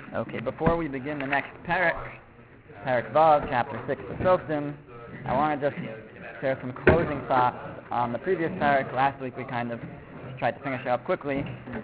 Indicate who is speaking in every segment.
Speaker 1: Okay, before we begin the next parak, Parak Vav, chapter 6 of Softim, I want to just share some closing thoughts on the previous parak. Last week we kind of tried to finish it up quickly.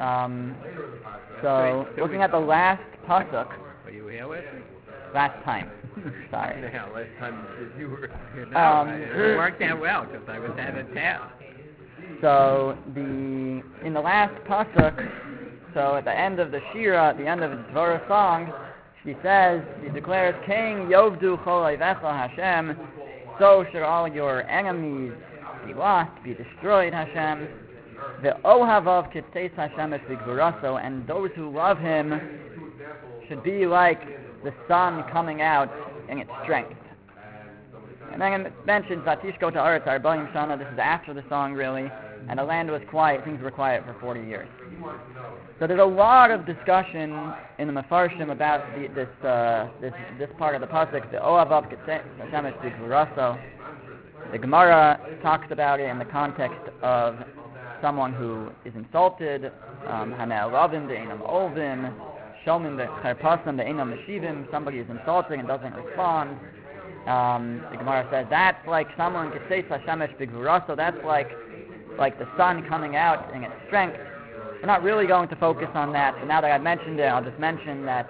Speaker 1: So looking at the last pasuk.
Speaker 2: Were you here with me?
Speaker 1: Last time. Sorry.
Speaker 2: Yeah, last time you were here. No, it worked out well because I was out of town.
Speaker 1: So in the last pasuk, so at the end of the shira, at the end of the Dvorah song, she declares, King Yovdu Chol Oivecha Hashem, so should all your enemies be lost, be destroyed, Hashem. The Ohavav Kitzeis Hashem es Vigvuraso, and those who love Him should be like the sun coming out in its strength. And then it mentions Vatishko Ta'aretz Arba'im Shana. This is after the song, really, and the land was quiet. Things were quiet for 40 years. So there's a lot of discussion in the Mefarshim about this part of the pasuk, the Ohavav Kitzeis Hashem es Vigvuraso. The Gemara talks about it in the context of someone who is insulted, Hanel Ravim, the Einam Olvim, Shomim, the Cherpasim, the Einam Meshivim, somebody is insulting and doesn't respond. The Gemara says that's like someone Kitzeis Hashemesh B'Gvuraso, that's like the sun coming out in its strength. We're not really going to focus on that, but now that I've mentioned it, I'll just mention that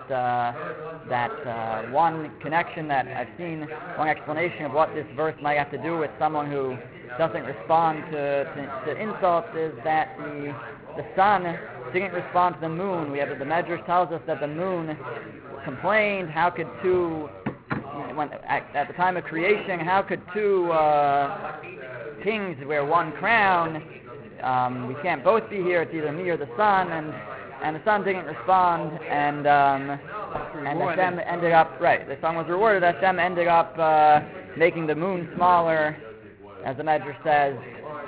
Speaker 1: one connection that I've seen, one explanation of what this verse might have to do with someone who doesn't respond to insults is that the sun didn't respond to the moon. The Medrash tells us that the moon complained, how could at the time of creation, how could two kings wear one crown? We can't both be here. It's either me or the sun, and the sun didn't respond, and Hashem ended up the sun was rewarded. Hashem ended up making the moon smaller, as the Medrash says.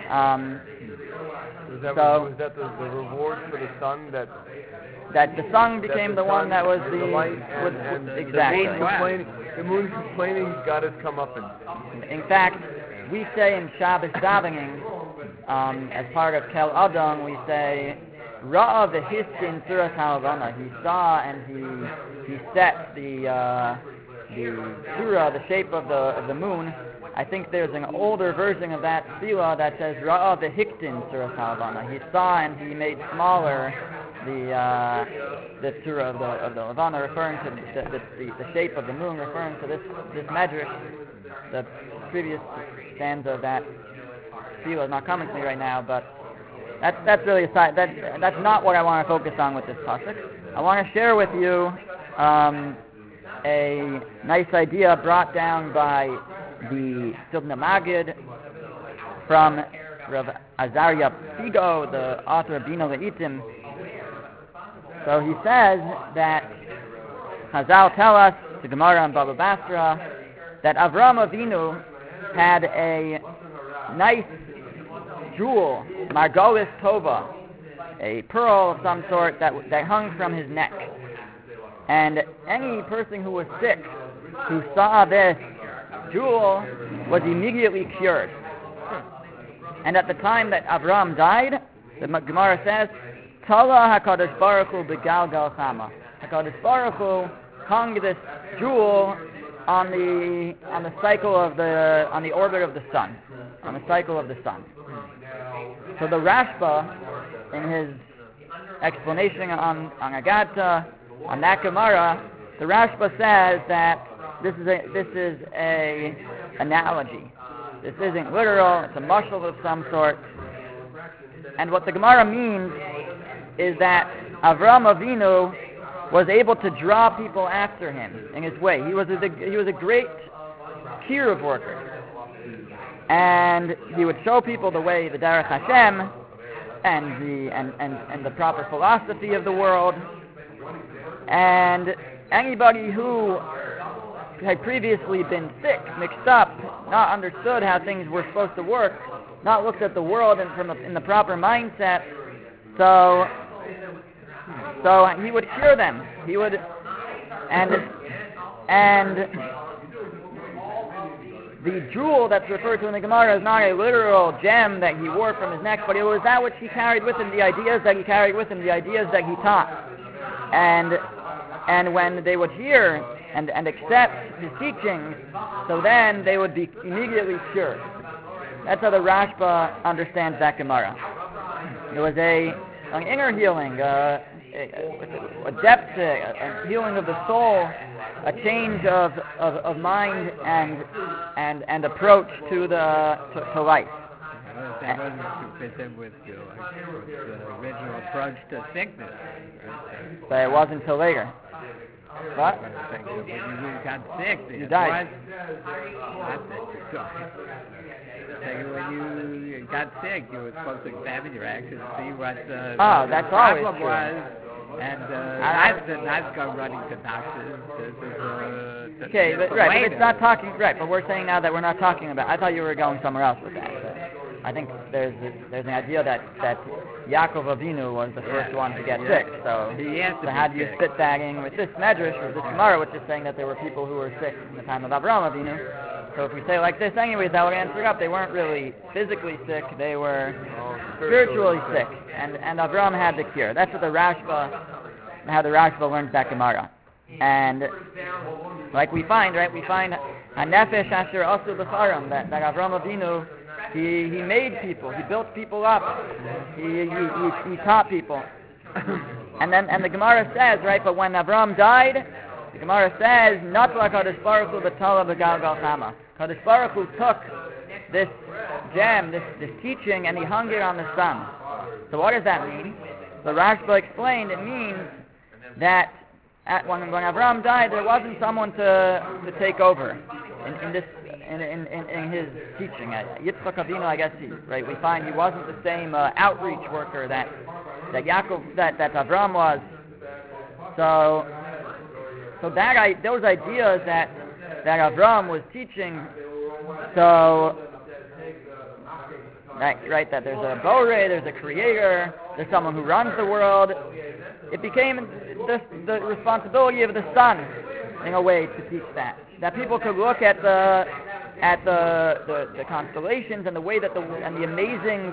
Speaker 3: Was that the reward for the sun
Speaker 1: that the sun became the one that was the
Speaker 3: light and
Speaker 1: exactly.
Speaker 3: The moon complaining got its comeuppance.
Speaker 1: In fact, we say in Shabbos davening, as part of Kel Adon, we say, Ra'a v'hiskin suras halavana. He saw and he set the surah, the shape of the moon. I think there's an older version of that tefillah that says Ra'a v'hiktin suras halavana. He saw and he made smaller the surah of the Lavana, referring to the shape of the moon, referring to this medrash. The previous stanza of that tefillah is not coming to me right now, but that's really aside. That's not what I want to focus on with this pasuk. I want to share with you a nice idea brought down by the Sibna Magid from Rav Azariah Figo, the author of Bina Le'itim. So he says that Chazal tell us, the Gemara and Baba Basra, that Avram Avinu had a nice jewel, Margolis Tova, a pearl of some sort that hung from his neck. And any person who was sick who saw this jewel was immediately cured. And at the time that Avram died, the Gemara says, Tala HaKadosh Baruch Hu B'Galgal Chama. HaKadosh Baruch Hu hung this jewel on the cycle of on the orbit of the sun, on the cycle of the sun. So the Rashba, in his explanation on Agadta, on that Gemara, the Rashba says that this is a analogy. This isn't literal. It's a mashal of some sort. And what the Gemara means is that Avram Avinu was able to draw people after him in his way. He was a great kiruv worker, and he would show people the way, the Derech Hashem, and the proper philosophy of the world. And anybody who had previously been sick, mixed up, not understood how things were supposed to work, not looked at the world in the proper mindset, so he would cure them. He would, and the jewel that's referred to in the Gemara is not a literal gem that he wore from his neck, but it was that which he carried with him, the ideas that he carried with him, the ideas that he taught. And and when they would hear and accept his teachings, so then they would be immediately cured. That's how the Rashba understands that Gemara. It was an inner healing, a depth, a healing of the soul, a change of mind and approach to life.
Speaker 2: That wasn't to fit in with the original approach to sickness. Right?
Speaker 1: But it wasn't until later. What?
Speaker 2: When you got sick,
Speaker 1: You died.
Speaker 2: When you got sick, you were supposed to examine your actions, see what the
Speaker 1: that's always
Speaker 2: problem
Speaker 1: true.
Speaker 2: was, and not go running to doctors.
Speaker 1: Okay, but it's not talking right. But we're saying now that we're not talking about. I thought you were going somewhere else with that. But I think there's an idea that Yaakov Avinu was the first one to get sick. So how do you fit that in with this medrash or this Gemara, which is saying that there were people who were sick in the time of Avraham Avinu? So if we say like this, anyways, that would answer it up. They weren't really physically sick; they were spiritually sick, and Avraham had the cure. That's what how the Rashba learns that Gemara. And like we find a nefesh asher asu b'charam, that Avraham Avinu, he made people, he built people up, he taught people. and the Gemara says, right, but when Avraham died, the Gemara says, not like Kadosh Baruch Hu b'tala b'galgal chama. Kadosh Baruch Hu took this gem, this teaching, and he hung it on the sun. So what does that mean? The Rashba explained it means that when Avraham died, there wasn't someone to take over in his teaching. Yitzchak Avinu, I guess, we find he wasn't the same outreach worker that Yaakov, that Avraham was. So those ideas that Avraham was teaching, so right, that there's a Borei, there's a creator, there's someone who runs the world. It became the responsibility of the son, in a way, to teach that people could look at the constellations and the way that and the amazing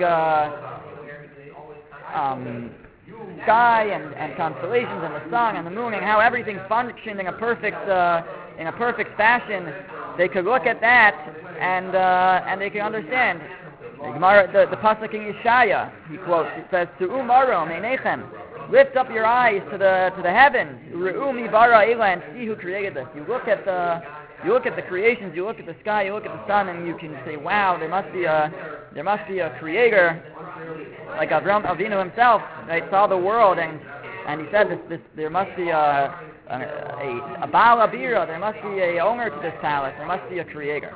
Speaker 1: sky and constellations and the sun and the moon and how everything functioned in a perfect fashion. They could look at that and they could understand. The pasuk in Yeshaya, he quotes, it says, "To umarom einechem, lift up your eyes to the heavens, u're'u mi bara ela, and see who created this." You look at the creations, you look at the sky, you look at the sun, and you can say, "Wow, there must be a creator." Like Avraham Avinu himself, right, saw the world, and he said, "This there must be a Baal Abira, there must be a owner to this palace, there must be a creator."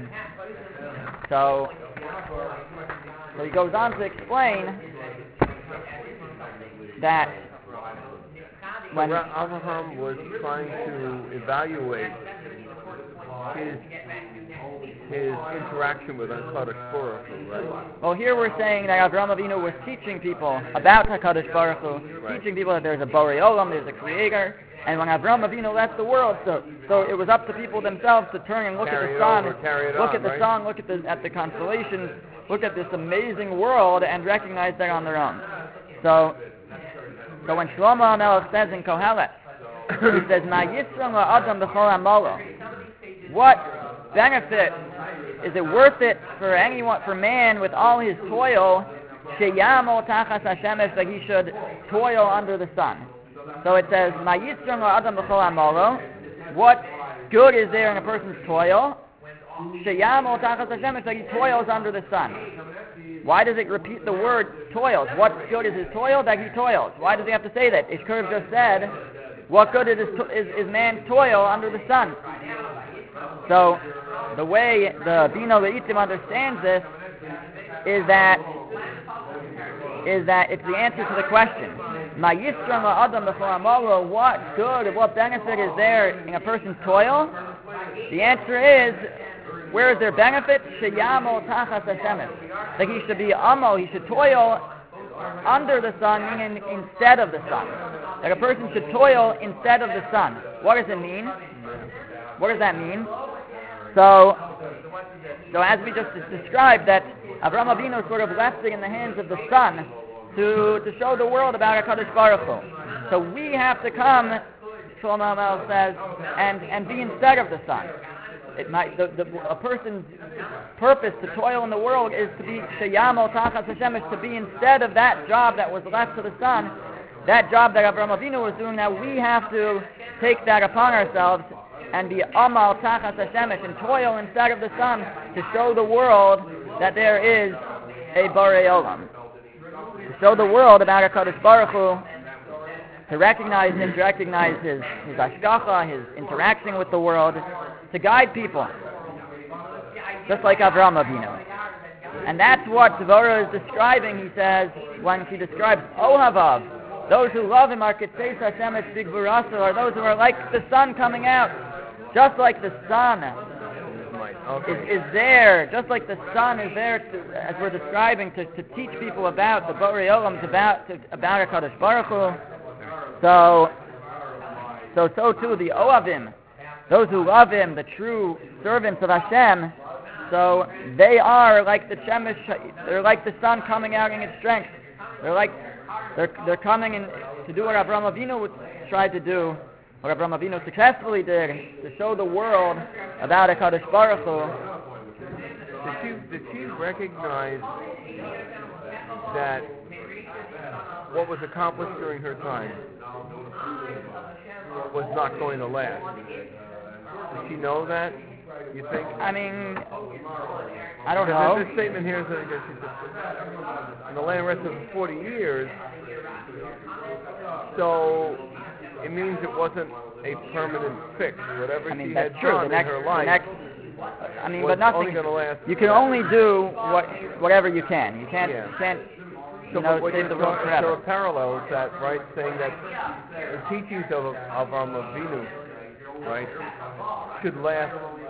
Speaker 1: So he goes on to explain that when
Speaker 3: Avraham was trying to evaluate his interaction with HaKadosh Baruch Hu, right?
Speaker 1: Well, here we're saying that Avraham Avinu was teaching people about HaKadosh Baruch Hu, right, teaching people that there's a Borei Olam, there's a creator, and when Avraham Avinu left the world, so it was up to people themselves to turn and look at the sun, look at the constellations, look at this amazing world, and recognize that on their own. So when Shlomo HaMelech says in Kohelet, he says, "Ma yisram la'adam b'chol amalo." What benefit is it worth it for man with all his toil, sheyamo tachas hashemesh, that he should toil under the sun? So it says, "Ma yisram la'adam b'chol amalo." What good is there in a person's toil? Sheyamo tachas hashemesh, that he toils under the sun. Why does it repeat the word toils? What good is his toil? That he toils. Why does he have to say that? It could have just said, what good is man's toil under the sun? So the way the Bina Le'itim understands this is that it's the answer to the question. Ma yisram la'adam b'chol amalo, what good, what benefit is there in a person's toil? The answer is, where is there benefit? Sheyamo tachas hashemesh. That he should be amo, he should toil under the sun, meaning instead of the sun. That a person should toil instead of the sun. What does it mean? What does that mean? So as we just described, that Avraham Avinu sort of left it in the hands of the sun to show the world about HaKadosh Baruch Hu. So we have to come Shlomo HaMelech says, and be instead of the sun. It might a person's purpose to toil in the world is to be sheyamol tachas hashemesh, to be instead of that job that was left to the sun, that job that Avraham Avinu was doing. Now we have to take that upon ourselves and be amal tachas hashemesh, and toil instead of the sun to show the world that there is a Borei Olam, to show the world about HaKadosh Baruch Hu, to recognize him, to recognize his hashgacha, his interaction with the world, to guide people, just like Avraham Avinu. And that's what Dvorah is describing, he says, when she describes Ohavav. Those who love him are Ketzeis Hashem et Bigvuraso, are those who are like the sun coming out, just like the sun is there, just like the sun is there, as we're describing, to teach people about the Borei Olam, about HaKadosh Baruch Hu. So too the Ohavim, those who love him, the true servants of Hashem, so they are like the Shemesh, they're like the sun coming out in its strength. They're coming in to do what Avraham Avinu tried to do, what Avraham Avinu successfully did, to show the world about HaKadosh Baruch Hu.
Speaker 3: Did she recognize that what was accomplished during her time was not going to last? Did she know that, you think?
Speaker 1: I mean, I don't know.
Speaker 3: This statement here says that she said, in the land rest of 40 years, so it means it wasn't a permanent fix. Whatever she had done in her life was
Speaker 1: but nothing,
Speaker 3: only going to last.
Speaker 1: You can only do whatever you can. You can't
Speaker 3: So
Speaker 1: save the world forever.
Speaker 3: So a parallel is that, right, saying that the teachings of Avraham Avinu, right, should last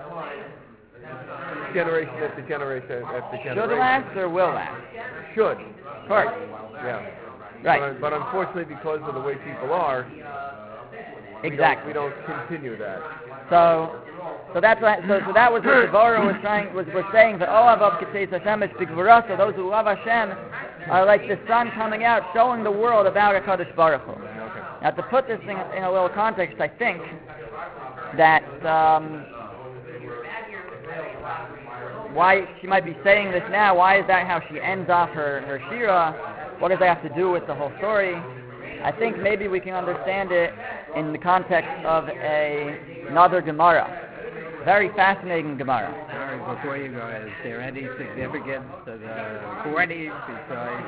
Speaker 3: generation after generation after generation.
Speaker 1: Should last or will last?
Speaker 3: Should.
Speaker 1: Of course.
Speaker 3: Yeah.
Speaker 1: Right.
Speaker 3: But unfortunately, because of the way people are,
Speaker 1: exactly,
Speaker 3: we don't continue that.
Speaker 1: So that's why. So that was what Devorah was saying. The Ohavav Ketzeis Hashem es Bigvuraso, those who love Hashem are like the sun coming out, showing the world about HaKadosh Baruch Hu.
Speaker 3: Okay.
Speaker 1: Now, to put this thing in a little context, I think that why she might be saying this now, why is that how she ends off her shira? What does that have to do with the whole story? I think maybe we can understand it in the context of another Gemara. Very fascinating Gemara.
Speaker 2: Sorry, before you go, is there any significance to the 40 besides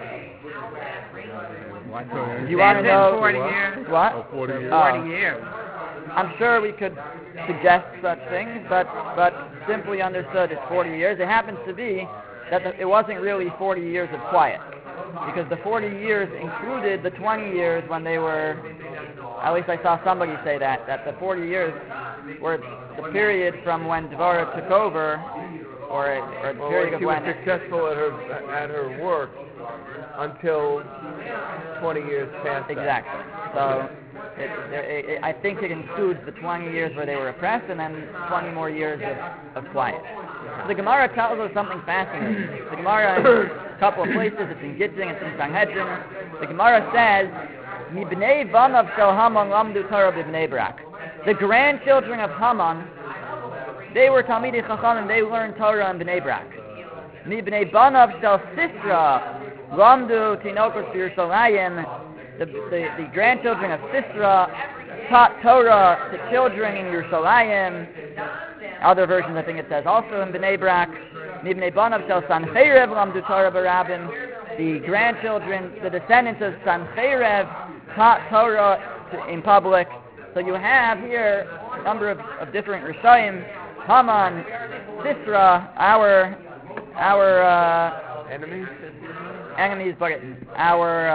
Speaker 1: Do you want to know
Speaker 2: 40 years?
Speaker 1: What?
Speaker 3: 40 years.
Speaker 2: 40 years.
Speaker 1: I'm sure we could suggest such things, but simply understood, it's 40 years. It happens to be that it wasn't really 40 years of quiet, because the 40 years included the 20 years when they were, at least I saw somebody say that the 40 years were the period from when Devorah took over, or the period of when
Speaker 3: she was successful at her work until 20 years past.
Speaker 1: Exactly. So I think it includes the 20 years where they were oppressed, and then 20 more years of quiet. So the Gemara tells us something fascinating. The Gemara, in a couple of places, it's in Gittin, it's in Sanhedrin. The Gemara says, "Mibnei vanav shel Haman lamdu Torah b'bnei Brak." The grandchildren of Haman, they were Talmidei Chachamim, they learned Torah in Bnei Brak. Mibnei vanav shel Sisra lamdu tinokos b'Yerushalayim. The grandchildren of Sisra taught Torah to children in Yerushalayim. Other versions, I think it says also in Bnei Brak. Mibnei banav shel Sancherev lamdu Torah b'Rabim. The grandchildren, the descendants of Sancherev, taught Torah in public. So you have here a number of different Rishayim, Haman, Sisra, our enemies, but our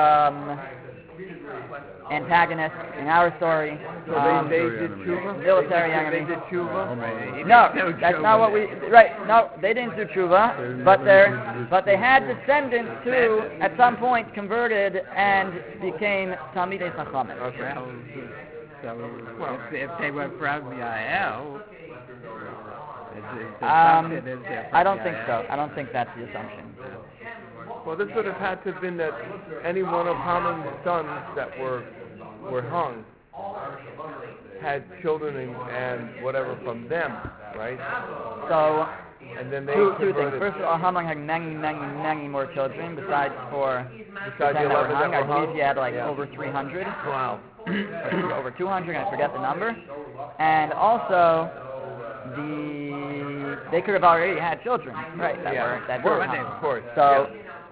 Speaker 1: antagonists in our story.
Speaker 3: So they did tshuva?
Speaker 1: Military enemy.
Speaker 3: They did tshuva?
Speaker 1: No, that's not what we. Right? No, they didn't do tshuva, but they had descendants who, at some point, converted and became Talmidei Chachamim.
Speaker 3: Okay.
Speaker 2: So if they were from Yael,
Speaker 1: I don't think so. I don't think that's the assumption.
Speaker 3: Well, this would have had to have been that any one of Haman's sons that were hung had children and whatever from them, right?
Speaker 1: So,
Speaker 3: And then they
Speaker 1: two things.
Speaker 3: converted.
Speaker 1: First of all, Haman had many more children besides the
Speaker 3: Besides
Speaker 1: 10
Speaker 3: the
Speaker 1: that were
Speaker 3: 11
Speaker 1: hung.
Speaker 3: that
Speaker 1: I
Speaker 3: were
Speaker 1: believe
Speaker 3: hung?
Speaker 1: he had
Speaker 3: Yeah.
Speaker 1: over 300.
Speaker 3: Wow.
Speaker 1: Or over 200, I forget the number. And also, they could have already had children, right? That were hung.
Speaker 3: Of course.
Speaker 1: So,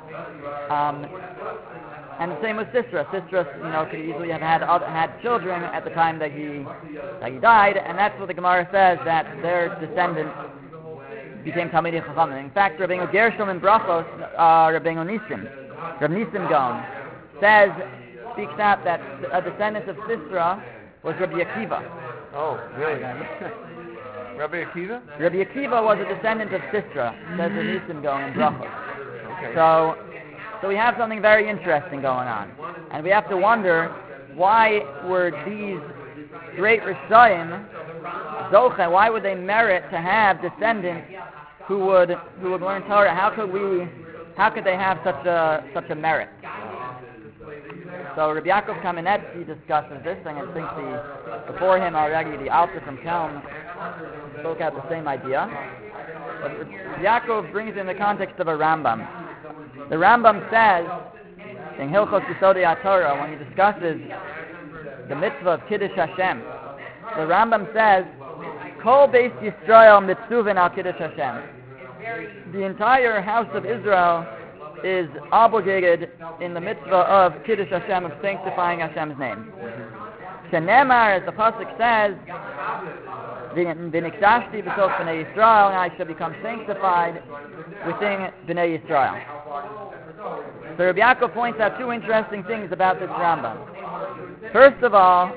Speaker 1: and the same with Sisera. Sisera, could easily have had children at the time that he died, and that's what the Gemara says, that their descendants became Talmidei Chachamim. In fact, Rabbeinu Gershom in Brachos, Rabbeinu Nisim Gaon, speaks out that a descendant of Sisera was Rabbi Akiva.
Speaker 3: Oh, really? Rabbi Akiva?
Speaker 1: Rabbi Akiva was a descendant of Sisera, says Rabbi Nisim Gaon in Brachos.
Speaker 3: Okay.
Speaker 1: So we have something very interesting going on. And we have to wonder, why were these great Rishayim, Zoche, why would they merit to have descendants who would learn Torah? How could they have such a merit? So Rabbi Yaakov Kamenetsky discusses this thing, and thinks before him already, the Alter from Kelm spoke out the same idea. But Rabbi Yaakov brings in the context of a Rambam. The Rambam says, in Hilchos Yesodei HaTorah, when he discusses the mitzvah of Kiddush Hashem, the Rambam says, Kol Beis Yisrael mitzuvin al Kiddush Hashem. The entire house of Israel is obligated in the mitzvah of Kiddush Hashem, of sanctifying Hashem's name. Shenemar, as the pasuk says, V'nikdashti b'sof b'nei Yisrael, and I shall become sanctified within b'nei Yisrael. So Rabbi Yaakov points out two interesting things about this Rambam. First of all,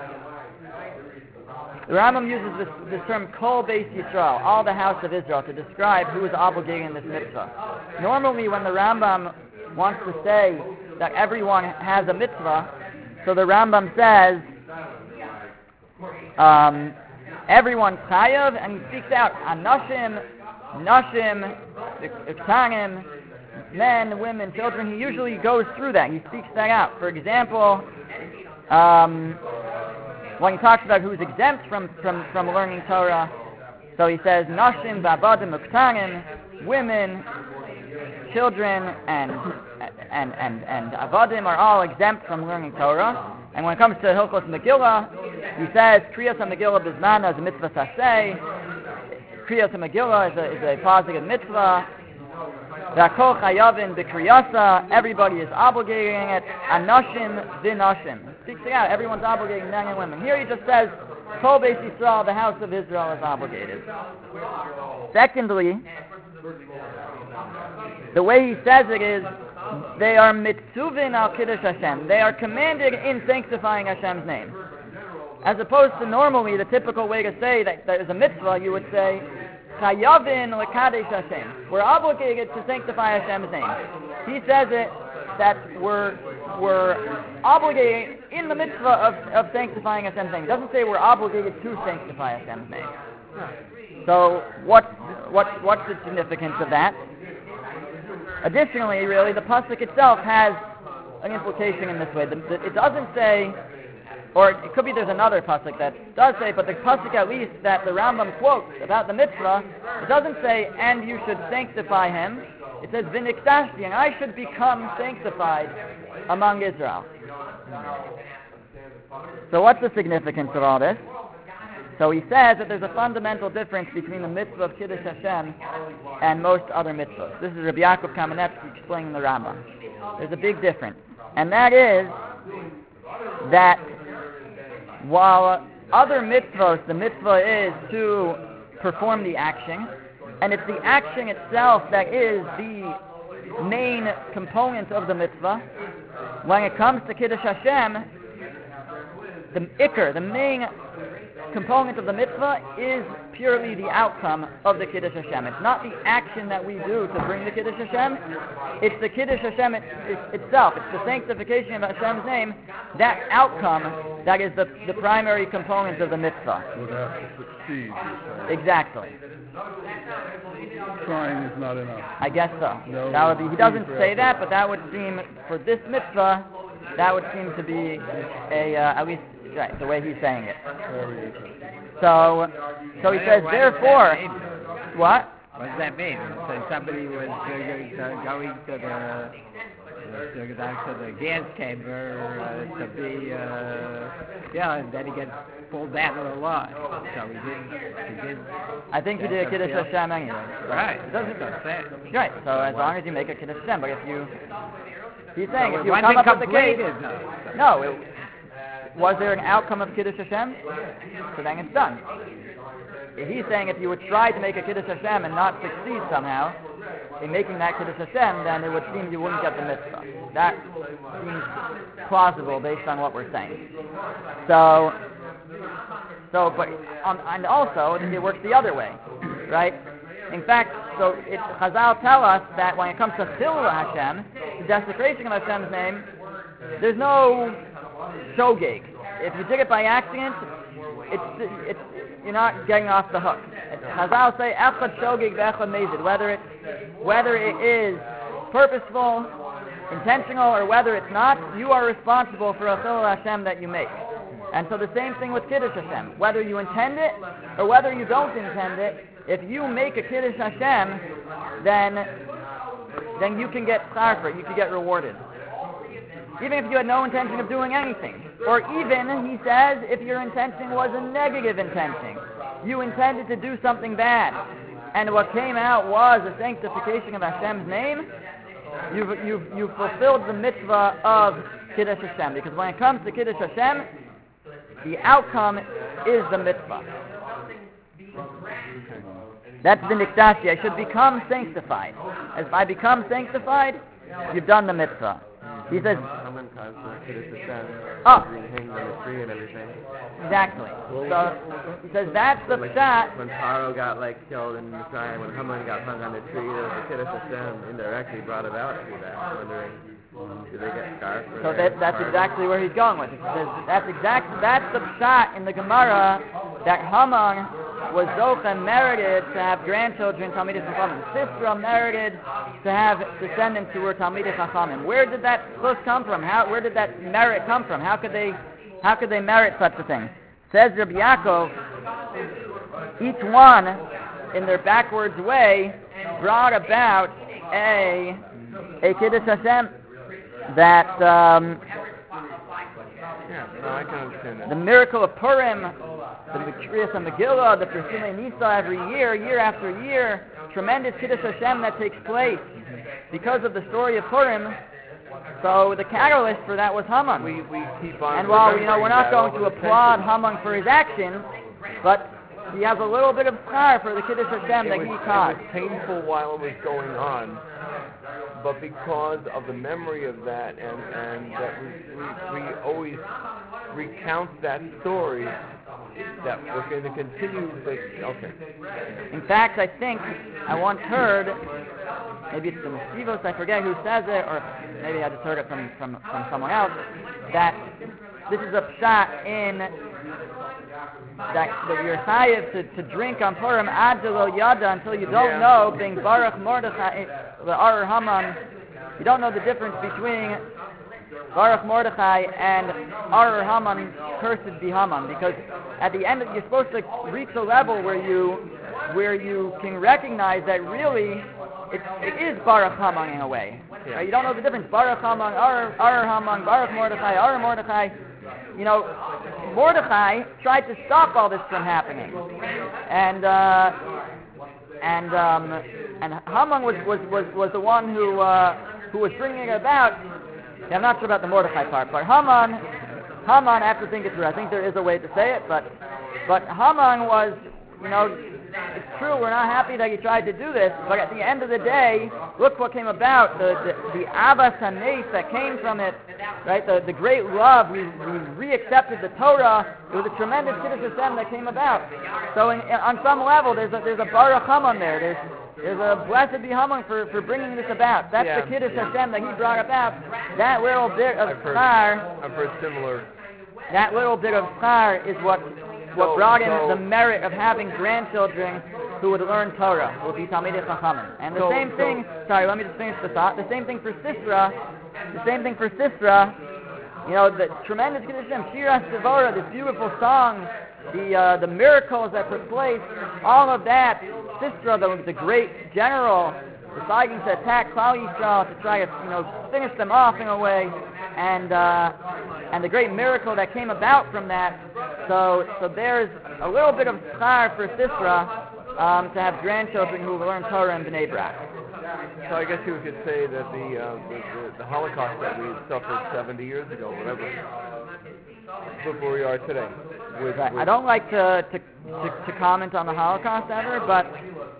Speaker 1: the Rambam uses this term Kol Beis Yisrael, all the house of Israel, to describe who is obligated in this mitzvah. Normally when the Rambam wants to say that everyone has a mitzvah, so the Rambam says everyone's chayav, and he speaks out Anashim, Nashim, Iktanim, men, women, children. He usually goes through that. He speaks that out. For example, when he talks about who's exempt from learning Torah, so he says Nashim, Vabadim, Uktanim, women, children, and Avadim are all exempt from learning Torah. And when it comes to Hilchos Megillah, he says Kriyas HaMegillah Bizmana is a mitzvah saseh. Kriyas HaMegillah is a positive mitzvah. V'akol chayavin b'kriyasa, everybody is obligating it. Anashim v'nashim. Speaks it out, everyone's obligating men and women. Here he just says, Kol Beis Yisrael, the house of Israel, is obligated. Secondly, the way he says it is, they are mitzuvin al Kiddush Hashem. They are commanded in sanctifying Hashem's name. As opposed to normally, the typical way to say that there is a mitzvah, you would say, Chayavin l'kadesh Hashem. We're obligated to sanctify Hashem's name. He says it that we're obligated in the mitzvah of sanctifying Hashem's name. It doesn't say we're obligated to sanctify Hashem's name. So what's the significance of that? Additionally, really, the pasuk itself has an implication in this way. It doesn't say, or it could be there's another pasuk that does say, but the pasuk at least that the Rambam quotes about the mitzvah, it doesn't say, and you should sanctify him. It says, v'nikdashti, and I should become sanctified among Israel. So what's the significance of all this? So he says that there's a fundamental difference between the mitzvah of Kiddush Hashem and most other mitzvahs. This is Rabbi Yaakov Kamenetsky explaining the Rambam. There's a big difference. And that is that while other mitzvahs, the mitzvah is to perform the action, and it's the action itself that is the main component of the mitzvah, when it comes to Kiddush Hashem, the ikr, the main component of the mitzvah, is purely the outcome of the Kiddush Hashem. It's not the action that we do to bring the Kiddush Hashem. It's the Kiddush Hashem itself. It's the sanctification of Hashem's name. That outcome, that is the primary component of the mitzvah.
Speaker 4: Would have to succeed, you're saying.
Speaker 1: Exactly.
Speaker 4: Trying is not enough.
Speaker 1: I guess so.
Speaker 4: No,
Speaker 1: That would be. He doesn't
Speaker 4: for
Speaker 1: say
Speaker 4: effort.
Speaker 1: that, but that would seem, for this mitzvah, that would seem to be at least Right, the way he's saying it.
Speaker 4: Very easy.
Speaker 1: So he says, therefore, what?
Speaker 2: What does that mean? So somebody was going to the gas chamber to be, and then he gets pulled out of the line. So he didn't.
Speaker 1: I think he did a Kiddush Hashem anyway.
Speaker 2: Right.
Speaker 1: It doesn't.
Speaker 2: That's what I'm saying.
Speaker 1: Right. So as long as you make a Kiddush Hashem, but he's saying
Speaker 2: So
Speaker 1: if you
Speaker 2: it
Speaker 1: come
Speaker 2: wasn't
Speaker 1: up with the case,
Speaker 2: completed,
Speaker 1: no. Was there an outcome of Kiddush Hashem? So then it's done. He's saying if you would try to make a Kiddush Hashem and not succeed somehow in making that Kiddush Hashem, then it would seem you wouldn't get the mitzvah. That seems plausible based on what we're saying. And also it works the other way, right? In fact, Chazal tell us that when it comes to Chilul Hashem, the desecration of Hashem's name, there's no shogeg. If you did it by accident, it's you're not getting off the hook. Chazal say echad shogeg ve'echad mezid. Whether it is purposeful, intentional, or whether it's not, you are responsible for a Chilul Hashem that you make. And so the same thing with Kiddush Hashem. Whether you intend it or whether you don't intend it, if you make a Kiddush Hashem, then you can get schar for it. You can get rewarded. Even if you had no intention of doing anything. Or even, he says, if your intention was a negative intention. You intended to do something bad. And what came out was a sanctification of Hashem's name. You've fulfilled the mitzvah of Kiddush Hashem. Because when it comes to Kiddush Hashem, the outcome is the mitzvah. That's the Nikdashi. I should become sanctified. As I become sanctified, you've done the mitzvah. He says,
Speaker 3: Haman caused the Kiddush Hashem being hanged on the tree and everything.
Speaker 1: Exactly. So he says that's the pshat.
Speaker 3: When Paro got killed in Mitzrayim, when Haman got hung on the tree, the Kiddush Hashem indirectly brought about through that. Wondering, did they get scarred for
Speaker 1: So that's exactly where he's going with it. He says that's the pshat in the Gemara that Haman was Zocha merited to have grandchildren, Talmidei Chachamim. Sisra merited to have descendants who were Talmidei Chachamim. Where did that plus come from? Where did that merit come from? How could they merit such a thing? Says Rabbi Yaakov, each one, in their backwards way, brought about a Kiddush Hashem that
Speaker 3: I can understand that.
Speaker 1: the miracle of Purim, the Kriyas and Megillah, the Persumei Nisa every year after year, tremendous Kiddush Hashem that takes place because of the story of Purim. So the catalyst for that was Haman.
Speaker 3: We keep on.
Speaker 1: And while we're not going to applaud Haman for his actions, but he has a little bit of schar for the Kiddush Hashem that he caused.
Speaker 3: It was painful while it was going on, but because of the memory of that, and that we always recount that story, that we're going to continue. Okay.
Speaker 1: In fact, I think I once heard, maybe it's the Mesivos, I forget who says it, or maybe I just heard it from someone else, that this is a pshat in that you're chayiv to drink on Purim ad lo yada until you don't know, being Baruch Mordechai, the Arur Haman, you don't know the difference between Baruch Mordechai and Arur Haman, cursed be Haman, because at the end you're supposed to reach a level where you can recognize that really it is Baruch Haman in a way.
Speaker 3: Yeah.
Speaker 1: Right? You don't know the difference. Baruch Haman, Arur Haman, Baruch Mordechai, Arur Mordechai. Mordechai tried to stop all this from happening, and Haman was the one who was bringing it about. Yeah, I'm not sure about the Mordechai part, but Haman, I have to think it through. I think there is a way to say it, but Haman was, it's true, we're not happy that he tried to do this, but at the end of the day, look what came about, the Avas HaNeis that came from it, right, the great love, we re-accepted the Torah, it was a tremendous Kiddush Hashem that came about. So on some level, there's a Baruch Haman there, there's a blessed be Haman for bringing this about. That's the Kiddush Hashem that he brought about. That little bit of schar,
Speaker 3: I've heard similar.
Speaker 1: That little bit of schar is what brought in the merit of having grandchildren who would learn Torah, who would be Talmidei Chachamim. And the same thing, sorry, let me just finish the thought. The same thing for Sisra the tremendous Kiddush Hashem, Shiras Devora, this beautiful song, the miracles that took place, all of that, Sisera, the great general, deciding to attack Klal Yisrael to try to, finish them off in a way, and the great miracle that came about from that. So there's a little bit of schar for Sisera to have grandchildren who learn Torah in Bnei Brak.
Speaker 3: So I guess you could say that the Holocaust that we suffered 70 years ago, whatever, look where we are today.
Speaker 1: Right. I don't like to comment on the Holocaust ever, but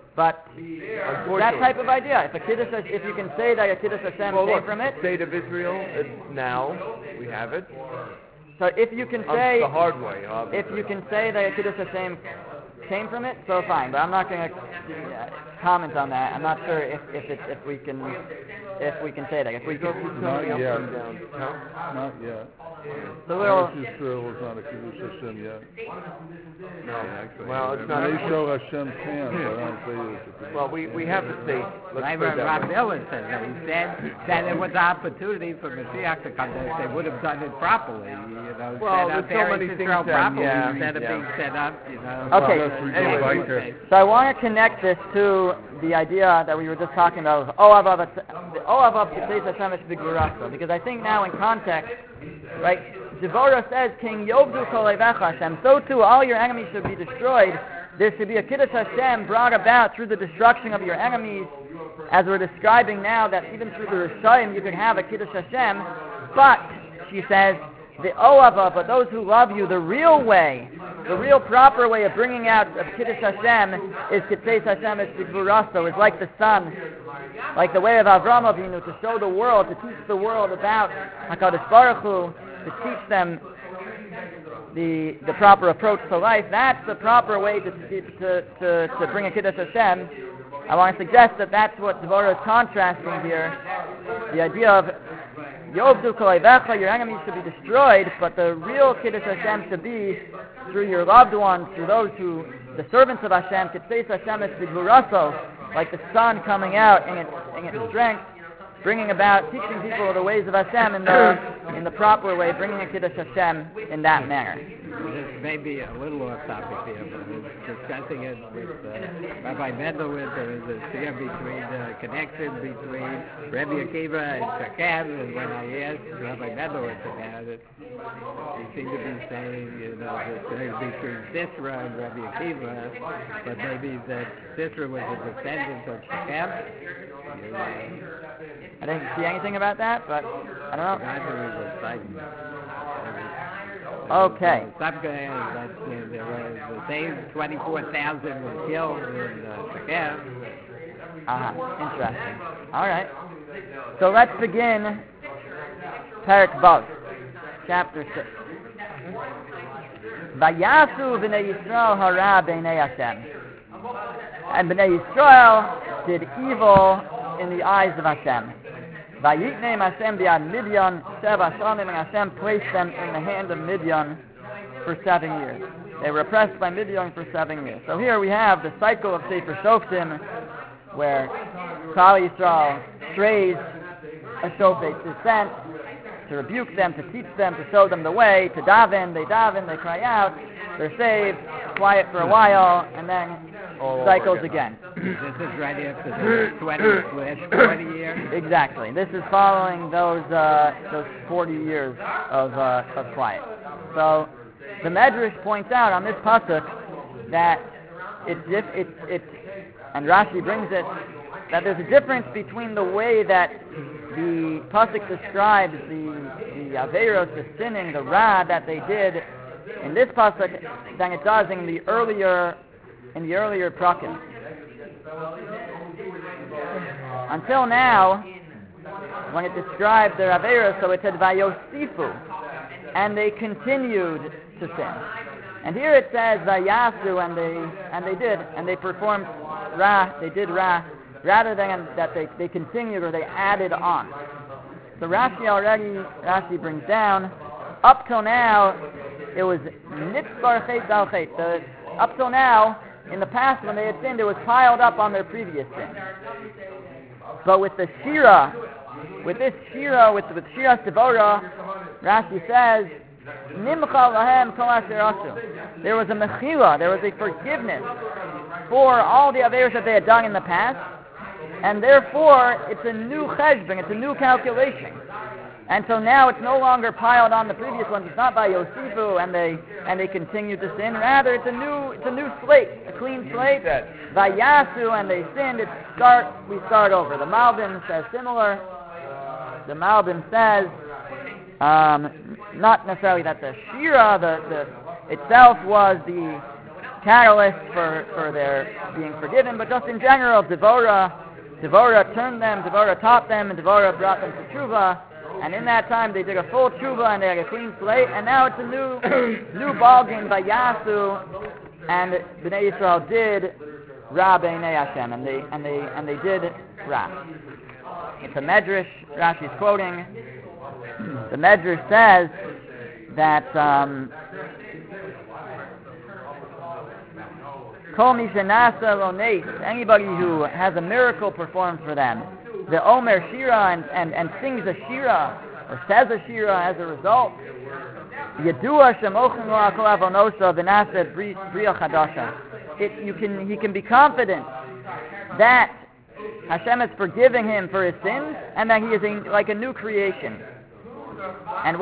Speaker 1: that type of idea. If you can say that a Kiddush Hashem came from it,
Speaker 3: State of Israel, now we have it.
Speaker 1: So if you can say
Speaker 3: the hard way, obviously.
Speaker 1: If you can say that a Kiddush Hashem came from it, so fine. But I'm not going to comment on that. I'm not sure if we can say that. If we can,
Speaker 4: not yet. Not yet. Israel was not a Kiddush Hashem yet.
Speaker 3: No, actually. Well, it's not.
Speaker 4: Israel Hashem can, but I don't say it's a
Speaker 3: Well, we have the state.
Speaker 2: Rob Miller said that. He said that it was an opportunity for Mashiach to come there. They would have done it properly,
Speaker 3: Well,
Speaker 2: set up
Speaker 3: there's so many things
Speaker 2: properly
Speaker 3: instead
Speaker 2: of being set up,
Speaker 1: Okay.
Speaker 3: Anyway,
Speaker 1: so I want to connect this to the idea that we were just talking about, Oavav K'tzeis Hashem es B'Gvurasa, because I think now in context, right, Devorah says, King Yovdu Kol Oivecha Hashem, so too all your enemies should be destroyed. There should be a Kiddush Hashem brought about through the destruction of your enemies, as we're describing now, that even through the Rishayim you could have a Kiddush Hashem, but, she says, the Oavav, but those who love you, the real way, the real proper way of bringing out of Kiddush Hashem is K'tzeis Hashem es B'Gvuraso, is like the sun, like the way of Avraham Avinu, to show the world, to teach the world about HaKadosh Baruch Hu, to teach them the proper approach to life. That's the proper way to bring a Kiddush Hashem. I want to suggest that that's what Devorah is contrasting here, the idea of Yovdu Kol Oivecha, your enemies should be destroyed, but the real Kiddush Hashem should be through your loved ones, through those who, the servants of Hashem, K'tzeis Hashem es B'Gvuraso, like the sun coming out in its strength, bringing about, teaching people the ways of Hashem in the proper way, bringing a Kiddush Hashem in that manner.
Speaker 2: This may be a little off topic here, but I was discussing it with Rabbi Mendelowitz. There is a connection between Rabbi Akiva and Shechem, and when I asked Rabbi Mendelowitz about it, he seemed to be saying, that there's between Sisera and Rabbi Akiva, but maybe that Sisera was a descendant of Shechem.
Speaker 1: I didn't see anything about that, but I don't know. Okay.
Speaker 2: Some guy that there was the same 24,000 were killed in Shechem.
Speaker 1: Interesting. All right. So let's begin Perek Vav, chapter 6. Vayasu b'nei Yisrael hara b'nei Hashem. And b'nei Yisrael did evil in the eyes of Hashem. Vayitneim Hashem b'yad Midian, Sheva Shanim, and Hashem placed them in the hand of Midian for 7 years. They were oppressed by Midian for 7 years. So here we have the cycle of Sefer Shoftim, where Klal Yisrael strays a Shofet's descent, to rebuke them, to teach them, to show them the way, to daven, they cry out, they're saved, quiet for a while, and then cycles again.
Speaker 2: This is right after the 20 years?
Speaker 1: Exactly. This is following those 40 years of quiet. So the Medrash points out on this pasuk that and Rashi brings it, that there's a difference between the way that the pasuk describes the Averos, the sinning, the Ra that they did in this pasuk than it does in the earlier prakim. Until now, when it described their Averos, so it said Vayosifu, and they continued to sin. And here it says Vayasu, and they performed Ra, they did Ra, rather than that they continued or they added on. So Rashi brings down, up till now, it was Nitzbar Chet Al Chet. Up till now, in the past when they had sinned, it was piled up on their previous sin. But with the Shira, with Shiras Devorah, Rashi says, Nimcha lahem kol asher asu. There was a mechila, there was a forgiveness for all the averos that they had done in the past, and therefore it's a new cheshbon, it's a new calculation. And so now it's no longer piled on the previous ones. It's not by Yosifu and they continue to sin. Rather, it's a new slate, a clean slate. Vayasu, and they sinned. We start over. The Malbim says similar. The Malbim says not necessarily that the Shira the itself was the catalyst for their being forgiven, but just in general, Devorah turned them, Devorah taught them, and Devorah brought them to Tshuva. And in that time, they did a full tshuva and they had a clean slate. And now it's a new ball game by Yasu, and Bnei Yisrael did Ra B'nei Hashem, and they did Ra. It's a medrash. Rashi's quoting. The medrash says that Kol mi shenasa lo neis, anybody who has a miracle performed for them, the Omer Shira and sings a Shira or says a Shira as a result. Yedua shemochim lo akol avonosa v'naseh bria chadasha. He can be confident that Hashem is forgiving him for his sins and that he is like a new creation. And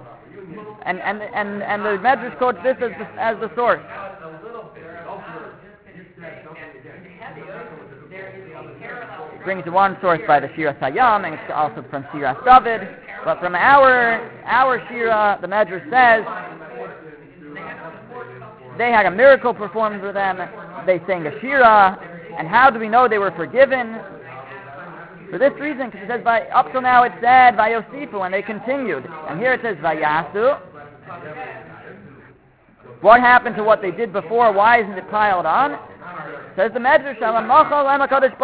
Speaker 1: the Medrash quotes this as the source. Brings one source by the Shira Sayam, and it's also from Shira David. But from our Shira, the Medrash says they had a miracle performed for them. They sang a Shira, and how do we know they were forgiven? For this reason, because it says up till now it said Vayosifu, and they continued, and here it says Vayasu. What happened to what they did before? Why isn't it piled on? Says the Medrash, Kadosh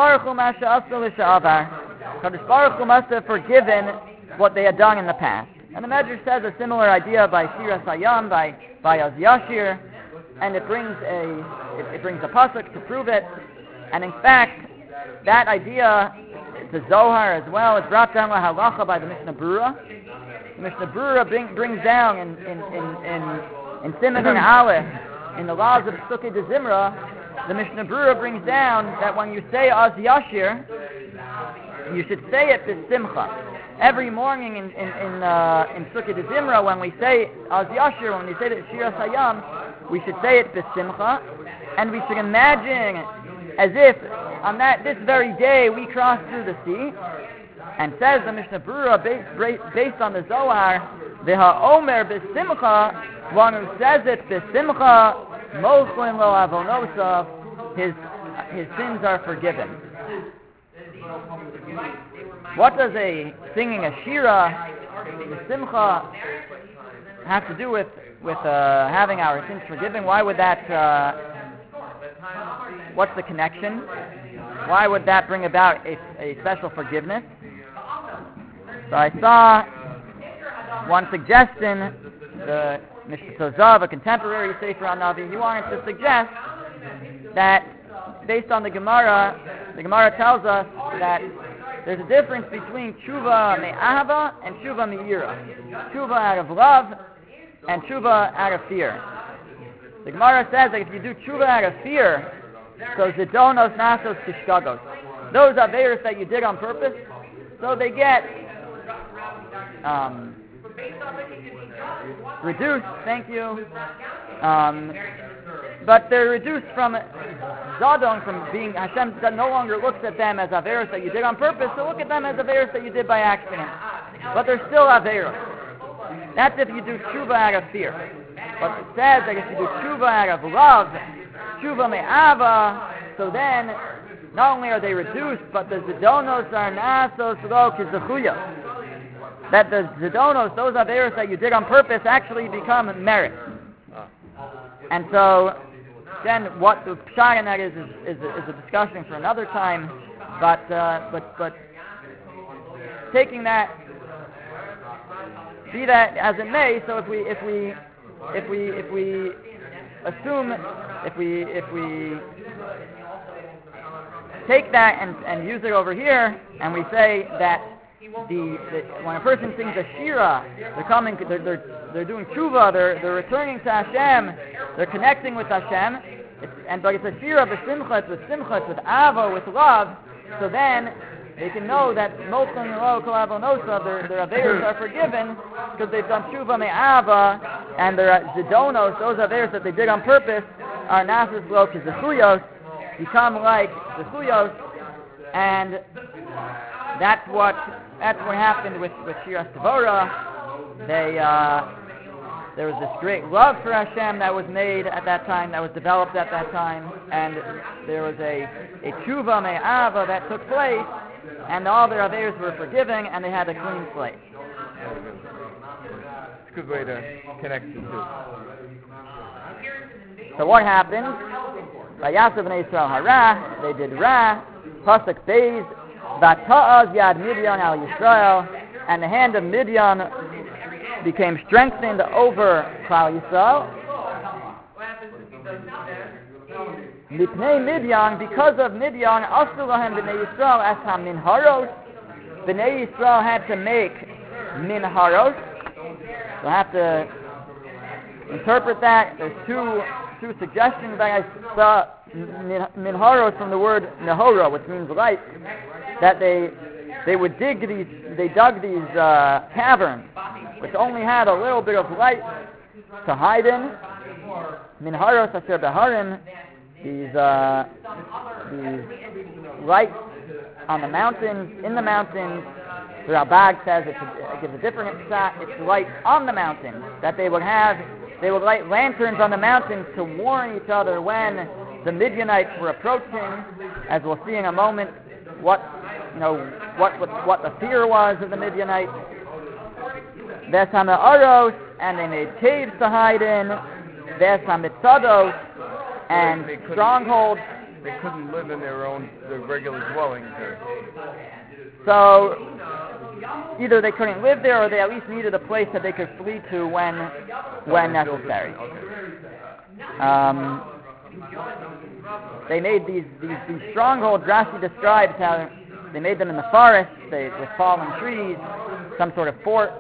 Speaker 1: Baruch Hu must have forgiven what they had done in the past. And the Medrash says a similar idea by Shira Sayam, by Az Yashir, and it brings a pasuk to prove it. And in fact, that idea, it's a Zohar as well. It's brought down la halacha by the Mishnah Berurah. The Mishnah Berurah brings down in Siman and Aleph, in the laws of Sukkah de Zimra, the Mishnah Berurah brings down that when you say Az Yashir, you should say it b'simcha. Every morning in Sukkah de Zimra, when we say Az Yashir, when we say the Shira Sayam, we should say it b'simcha, and we should imagine as if on this very day we crossed through the sea. And says the Mishnah Berurah, based on the Zohar, V'ha Omer b'simcha, one who says it b'simcha, Mochlin lo avonosav, his sins are forgiven. What does singing a Shira, b'simcha, have to do with having our sins forgiven? Why would that? What's the connection? Why would that bring about a special forgiveness? So I saw one suggestion, the Mishpat Tozav, a contemporary Sefer HaNavi, he wanted to suggest that based on the Gemara tells us that there's a difference between tshuva me'ahava and tshuva me'ira. Tshuva out of love and tshuva out of fear. The Gemara says that if you do tshuva out of fear, so zidonos nasos tishkagos, those averos that you did on purpose, so they get reduced, thank you, but they're reduced from Zadon, from being, Hashem no longer looks at them as averos that you did on purpose, so look at them as averos that you did by accident. But they're still averos. That's if you do tshuva out of fear. But it says that if you do tshuva out of love, tshuva me'ava, so then not only are they reduced, but the zidonos are nasos lo kizachuya. That the zidonos, those averos that you did on purpose, actually become merit. And so, again, what the pshat in that is a discussion for another time. But taking that, be that as it may. So if we assume, if we take that and use it over here, and we say that when a person sings a shira, they're doing tshuva, they're returning to Hashem, they're connecting with Hashem, but it's a shira of simcha, with ava, with love. So then they can know that most of their aveiros are forgiven because they've done tshuva me'ava, and their zidonos, those aveiros that they did on purpose, are nasis lo k'zechuyos, become like zechuyos, and that's what happened with Shiras Tvorah. There was this great love for Hashem that was made at that time, that was developed at that time, and there was a tshuva me'ava that took place, and all their aveiros were forgiven, and they had a clean slate.
Speaker 3: It's a good way to connect the two.
Speaker 1: So what happened? Vayasav bnei Yisrael hara, they did ra, pasuk beis, vata'az yad Midian al Yisrael, and the hand of Midian became strengthened over Klal Yisrael. Mipnei Midian, because of Midian, asu lahem bnei Yisrael as ha-minharos. Bnei Yisrael had to make minharos. We'll have to interpret that. There's two suggestions that I saw. Minharos from the word nehora, which means light. That they dug these caverns, which only had a little bit of light to hide in. Minharos asher beharim, these lights on the mountains, in the mountains. The Ralbag says it gives a different shot. It's light on the mountains that they would light lanterns on the mountains to warn each other when the Midianites were approaching, as we'll see in a moment. What the fear was of the Midianites. Vesham Aros, and they made caves to hide in. Vesham Mitzados, and strongholds.
Speaker 3: They couldn't live in their regular dwellings.
Speaker 1: So either they couldn't live there, or they at least needed a place that they could flee to when necessary. They made these strongholds. Rashi describes how they made them in the forest, with fallen trees, some sort of fort.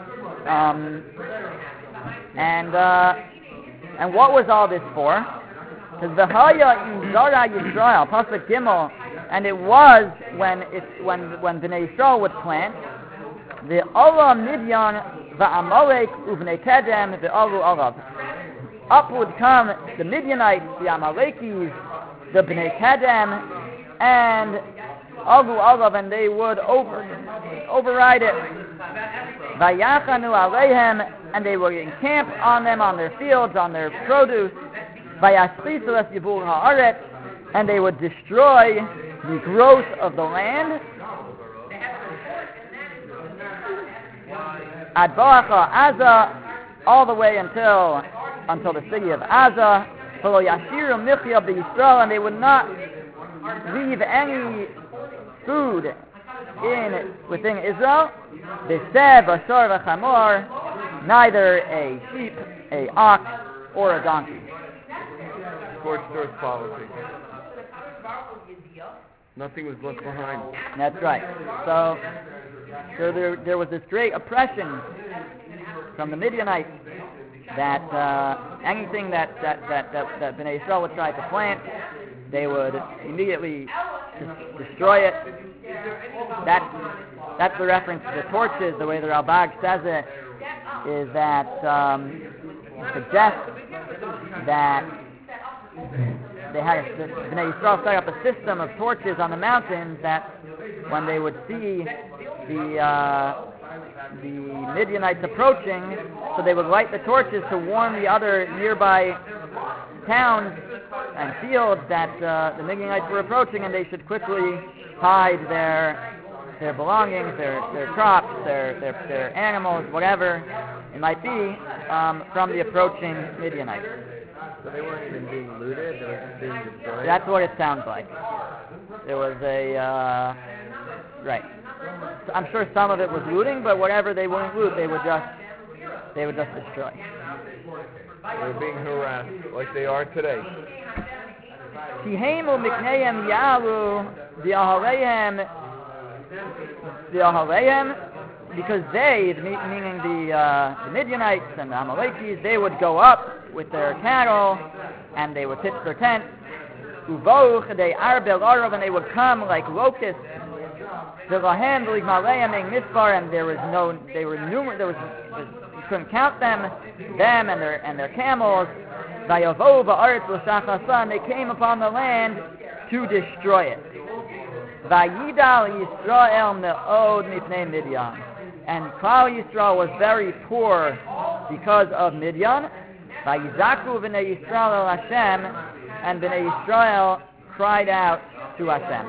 Speaker 1: And what was all this for? Because v'haya in zara Yisrael, pasuk Gimel, and it was when Bnei Yisrael would plant, the Allah Midian va'amalek uvnei kedem ve'alu alav. Up would come the Midianites, the Amalekis, the Bnei Kedem, and Alu Alav, and they would override it. Vayachanu aleihem, and they would encamp on them, on their fields, on their produce. Vayashlisu es yivul haaretz, and they would destroy the growth of the land. Ad Boacha Aza, all the way until the city of Aza, and they would not leave any food within Israel. Neither a sheep, a ox, or a donkey.
Speaker 3: Scorched earth policy. Nothing was left behind.
Speaker 1: That's right. So there was this great oppression from the Midianites, that anything that Bnei Yisrael would try to plant, they would immediately destroy it. That's the reference to the torches. The way the Ralbag says it is that suggests that Bnei Yisrael set up a system of torches on the mountains, that when they would see the Midianites approaching, so they would light the torches to warn the other nearby towns and fields that the Midianites were approaching, and they should quickly hide their belongings, their crops, their animals, whatever it might be, from the approaching Midianites.
Speaker 2: So they weren't even being looted, they were just being destroyed?
Speaker 1: That's what it sounds like. There was right. I'm sure some of it was looting, but whatever they wouldn't loot, they would just destroy.
Speaker 3: They were being harassed like they are today.
Speaker 1: v'ahaleim, because they, meaning the Midianites and the Amalekis, they would go up with their cattle and they would pitch their tents. Uvoch they arbel arov, and they would come like locusts. V'lahem v'ligmaleim being mispar, and there were numerous. You couldn't count them and their camels. Vayavo ba'aretz l'shachasa, and they came upon the land to destroy it. Vayidal Yisrael me'od mipnei Midian, and Klal Yisrael was very poor because of Midian. Vayizaku v'nei Yisrael el Hashem, and Bnei Yisrael cried out to Hashem.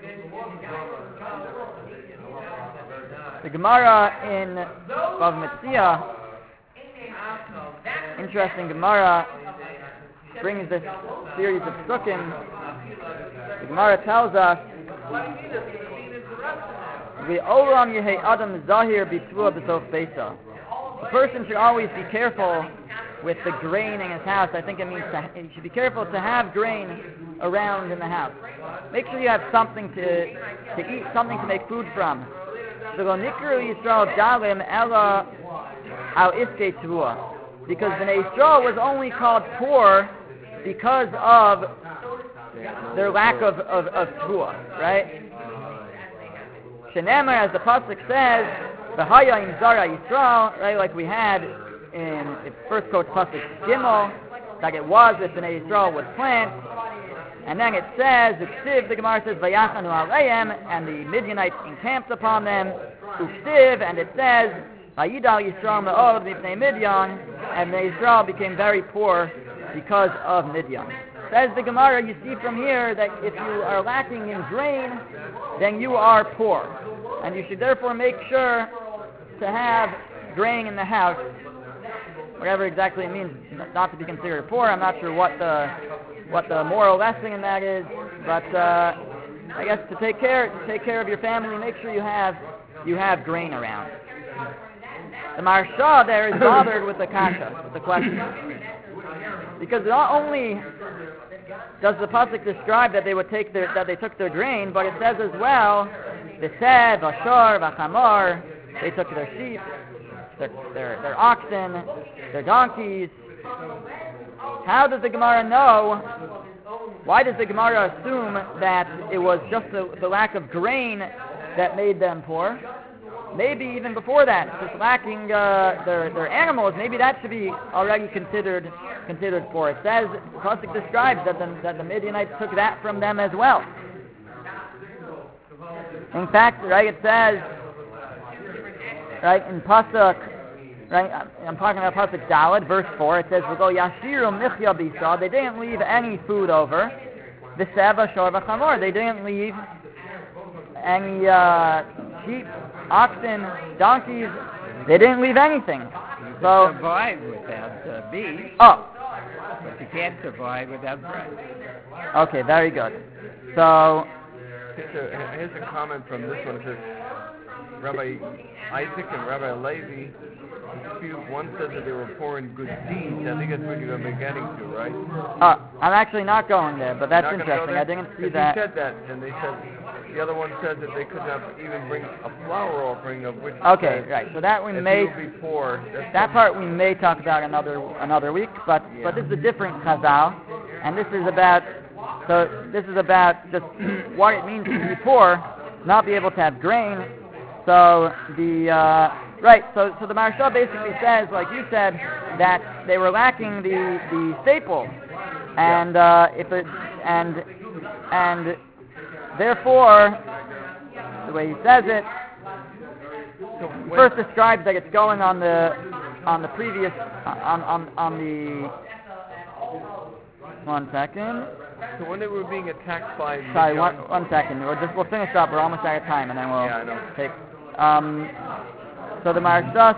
Speaker 1: The Gemara in Bava Metzia, interesting Gemara, brings this series of psukim. The Gemara tells us, "V'olam yehei adam zahir b'tzvua b'sof beisa." The person should always be careful with the grain in his house. I think it means you should be careful to have grain around in the house. Make sure you have something to eat, something to make food from. Because Bnei Yisrael was only called poor because of their lack of tvua, right? Shenemar, as the pasuk says, "V'haya im zara Yisrael," right? Like we had in the first quote pasuk Gimel, like it was if Bnei Yisrael would plant, and then it says, "Uksiv," the Gemara says, "Vayachanu aleim," and the Midianites encamped upon them. Uksiv, and it says, "Vayidal Yisrael me'od mipnei Midian," and Bnei Yisrael became very poor because of Midian. Says the Gemara, you see from here that if you are lacking in grain, then you are poor. And you should therefore make sure to have grain in the house, whatever exactly it means not to be considered poor. I'm not sure what the moral lesson in that is, but I guess to take care of your family, make sure you have grain around. The Maharsha there is bothered with the kasha, with the question. Because not only does the pasuk describe that they took their grain, but it says as well, v'seh, v'ashor, v'chamor, they took their sheep, their oxen, their donkeys. How does the Gemara know? Why does the Gemara assume that it was just the lack of grain that made them poor? Maybe even before that, just lacking their animals, maybe that should be already considered poor. It says, the pasuk describes that the Midianites took that from them as well. In fact, right, it says, right, in pasuk, right, I'm talking about pasuk Daled, verse 4, it says, "V'go yashiru michya bisa," they didn't leave any food over. V'seh, v'ashor, v'chamor, they didn't leave any sheep, oxen, donkeys, they didn't leave anything.
Speaker 2: You
Speaker 1: So
Speaker 2: can survive without beef,
Speaker 1: oh,
Speaker 2: but you can't survive without bread.
Speaker 1: okay, very good. So
Speaker 3: Here's a comment from this one. It says, Rabbi Isaac and Rabbi Levi dispute. One says that they were poor in good deeds. I think that's what you're going to be getting to, right?
Speaker 1: I'm actually not going there, but that's
Speaker 3: Not gonna go
Speaker 1: interesting.
Speaker 3: there?
Speaker 1: I didn't see
Speaker 3: 'Cause
Speaker 1: that.
Speaker 3: He said that, and they said the other one says that they could not even bring a flour offering of which.
Speaker 1: Okay, right. So that we may
Speaker 3: be poor.
Speaker 1: that part we may talk about another week, but this is a different chazal, and this is about just what it means to be poor, not be able to have grain. So the So the Maharsha basically says, like you said, that they were lacking the staples, and therefore, the way he says it, he first describes that it's going on the previous on the. One second.
Speaker 3: So when they were being attacked by.
Speaker 1: Sorry, one second. We'll finish up. We're almost out of time, and then we'll take. So the Maharsha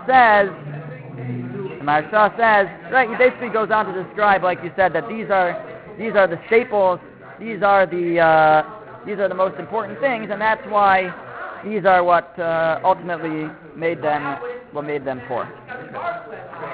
Speaker 1: says, right, he basically goes on to describe, like you said, that these are the staples, these are the most important things, and that's why these are what ultimately made them poor.